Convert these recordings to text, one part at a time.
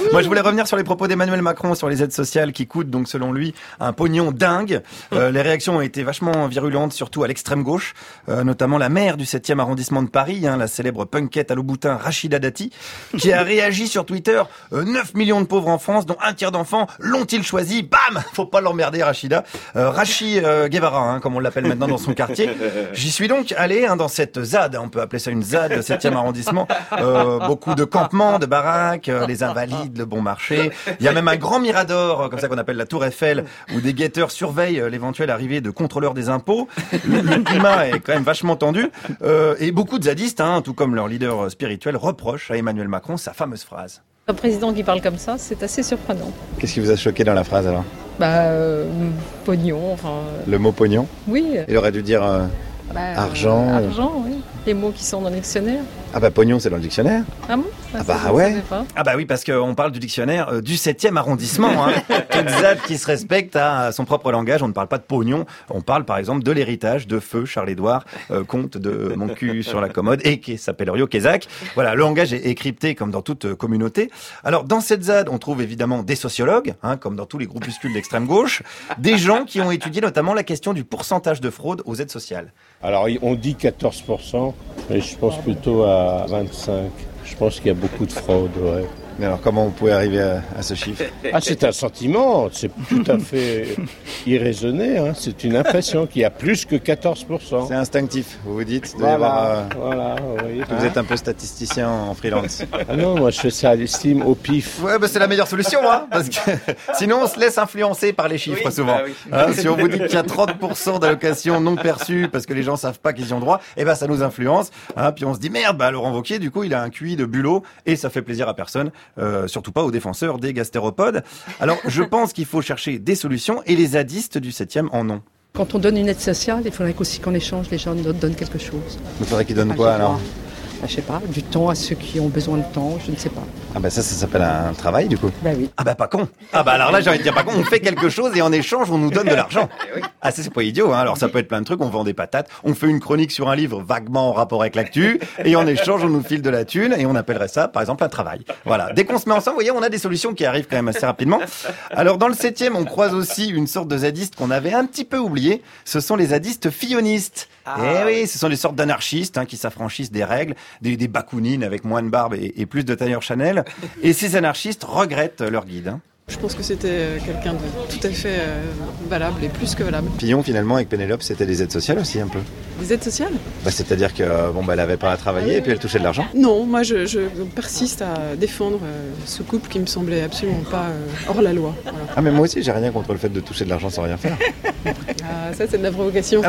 Moi, je voulais revenir sur les propos d'Emmanuel Macron sur les aides sociales qui coûtent, donc, selon lui, un pognon dingue. Les réactions ont été vachement virulentes, surtout à l'extrême gauche, notamment la maire du 7e arrondissement de Paris, la célèbre punkette à Louboutin, Rachida Dati, qui a réagi sur Twitter. 9 millions de pauvres en France, dont un tiers d'enfants l'ont-ils choisi? Bam! Faut pas l'emmerder, Rachida. Rachi Guevara, comme on l'appelle maintenant dans son quartier. J'y suis donc allé dans cette ZAD, on peut appeler ça une ZAD, le 7e arrondissement. Beaucoup de campements, de baraques, les Invalides, le Bon Marché. Il y a même un grand mirador, comme ça qu'on appelle la Tour Eiffel, où des guetteurs surveillent l'éventuelle arrivée de contrôleurs des impôts. Le climat est quand même vachement tendu. Et beaucoup de zadistes, tout comme leur leader spirituel, reprochent à Emmanuel Macron sa fameuse phrase. Un président qui parle comme ça, c'est assez surprenant. Qu'est-ce qui vous a choqué dans la phrase alors? Pognon, Le mot pognon? Oui. Il aurait dû dire argent. Argent, oui. Les mots qui sont dans le dictionnaire. Pognon, c'est dans le dictionnaire. Ah bon? Ouais. Oui, parce qu'on parle du dictionnaire du 7e arrondissement. Toute ZAD qui se respecte a son propre langage. On ne parle pas de pognon. On parle, par exemple, de l'héritage de feu Charles-Édouard, comte de Mon cul sur la commode, et qui s'appelle Rio Kézak. Voilà, le langage est crypté comme dans toute communauté. Alors, dans cette ZAD, on trouve évidemment des sociologues, comme dans tous les groupuscules d'extrême gauche, des gens qui ont étudié notamment la question du pourcentage de fraude aux aides sociales. Alors, on dit 14%, mais je pense plutôt à 25%. Je pense qu'il y a beaucoup de fraude, ouais. Mais alors, comment vous pouvez arriver à ce chiffre? C'est un sentiment, c'est tout à fait irraisonné. C'est une impression qu'il y a plus que 14%. C'est instinctif, vous vous dites? Voilà, oui. Vous êtes un peu statisticien en freelance. Non, moi je fais ça à l'estime, au pif. Ouais, c'est la meilleure solution, parce que sinon on se laisse influencer par les chiffres souvent. Si on vous dit qu'il y a 30% d'allocations non perçues parce que les gens savent pas qu'ils y ont droit, ça nous influence. Puis on se dit merde, Laurent Wauquiez, du coup il a un QI de bulot et ça fait plaisir à personne. Surtout pas aux défenseurs des gastéropodes. Alors, je pense qu'il faut chercher des solutions et les zadistes du 7e en ont. Quand on donne une aide sociale, il faudrait qu'aussi qu'en échange, les gens nous donnent quelque chose. Il faudrait qu'ils donnent quoi alors? Je sais pas, du temps à ceux qui ont besoin de temps, je ne sais pas. Ça s'appelle un travail du coup? Oui. Pas con. Alors là j'ai envie de dire pas con, on fait quelque chose et en échange on nous donne de l'argent. C'est pas idiot, Alors ça peut être plein de trucs, on vend des patates, on fait une chronique sur un livre vaguement en rapport avec l'actu et en échange on nous file de la thune et on appellerait ça par exemple un travail. Voilà, dès qu'on se met ensemble, vous voyez, on a des solutions qui arrivent quand même assez rapidement. Alors dans le 7e, on croise aussi une sorte de zadiste qu'on avait un petit peu oublié, ce sont les zadistes fillonistes. Oui, ce sont des sortes d'anarchistes qui s'affranchissent des règles, des bakounines avec moins de barbe et plus de tailleur Chanel. Et ces anarchistes regrettent leur guide. Je pense que c'était quelqu'un de tout à fait valable et plus que valable. Fillon, finalement, avec Pénélope, c'était des aides sociales aussi, un peu. Des aides sociales? C'est-à-dire que elle avait pas à travailler et puis elle touchait de l'argent. Non, moi je persiste à défendre ce couple qui me semblait absolument pas hors la loi. Voilà. Mais moi aussi, j'ai rien contre le fait de toucher de l'argent sans rien faire. Ça, c'est de la provocation.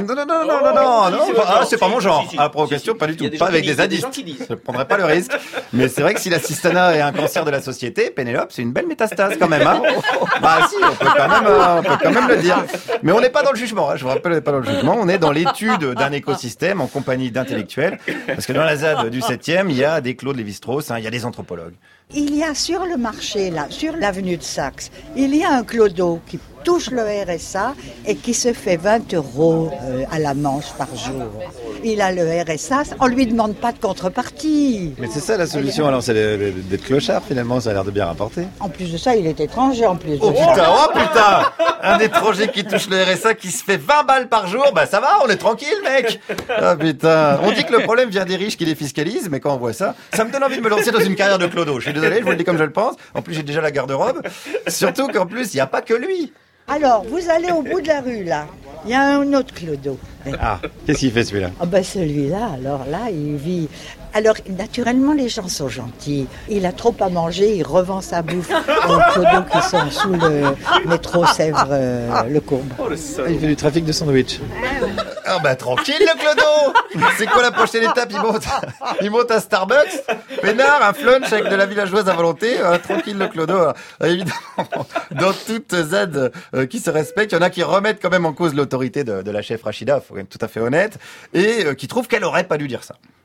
Non, c'est pas mon genre. La provocation, pas du tout. Pas avec des zadistes. Je ne prendrais pas le risque. Mais c'est vrai que si l'assistanat est un cancer de la société, Pénélope, c'est une belle métastase quand même. Si, on peut quand même le dire. Mais on n'est pas dans le jugement. Je vous rappelle, on n'est pas dans le jugement. On est dans l'étude d'un écosystème en compagnie d'intellectuels. Parce que dans la ZAD du 7e, il y a des Claude Lévi-Strauss, il y a des anthropologues. Il y a sur le marché, là, sur l'avenue de Saxe, il y a un clodo qui touche le RSA et qui se fait 20 € à la manche par jour. Il a le RSA, on lui demande pas de contrepartie. Mais c'est ça la solution, alors c'est d'être clochard finalement, ça a l'air de bien rapporter. En plus de ça, il est étranger en plus de ça. Putain Un étranger qui touche le RSA qui se fait 20 balles par jour, ça va, on est tranquille mec. Putain, on dit que le problème vient des riches qui les fiscalisent, mais quand on voit ça, ça me donne envie de me lancer dans une carrière de clodo. Je suis désolé, je vous le dis comme je le pense. En plus j'ai déjà la garde-robe. Surtout qu'en plus, il n'y a pas que lui. Alors, vous allez au bout de la rue, là. Il y a un autre clodo. Qu'est-ce qu'il fait celui-là? Celui-là, alors là, il vit... Alors, naturellement, les gens sont gentils. Il a trop à manger, il revend sa bouffe aux clodos qui sont sous le métro Sèvres-le-Courbe. Il fait du trafic de sandwich. Tranquille le clodo. C'est quoi la prochaine étape? Il monte à Starbucks, peinard, un flunch avec de la villageoise à volonté. Tranquille le clodo. Évidemment, dans toute ZAD qui se respecte, il y en a qui remettent quand même en cause l'autorité de la chef Rachida, faut être tout à fait honnête, et qui trouvent qu'elle aurait pas dû dire ça.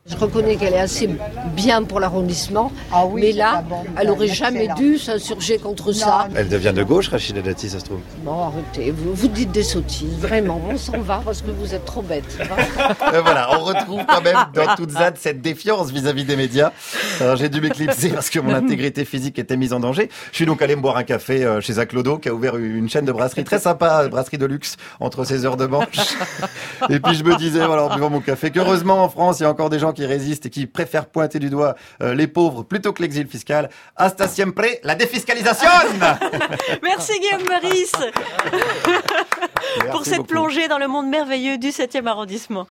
Je reconnais qu'elle est assez bien pour l'arrondissement, Ah oui, mais c'est là, pas bon. elle aurait Excellent. jamais dû s'insurger contre ça. Elle devient de gauche, Rachida Dati, ça se trouve. Bon, arrêtez, vous dites des sottises, vraiment, on s'en va parce que vous êtes trop bêtes. Voilà, on retrouve quand même dans toute ZAD cette défiance vis-à-vis des médias. Alors, j'ai dû m'éclipser parce que mon intégrité physique était mise en danger. Je suis donc allé me boire un café chez Aclodo, qui a ouvert une chaîne de brasserie très sympa, brasserie de luxe, entre ses heures de manche. Et puis je me disais, voilà, en buvant mon café, qu'heureusement en France, il y a encore des gens qui résistent et qui préfèrent pointer du doigt les pauvres plutôt que l'exil fiscal. Hasta siempre, la défiscalisation. Merci Guillaume Meurice pour cette beaucoup. plongée dans le monde merveilleux du 7e arrondissement.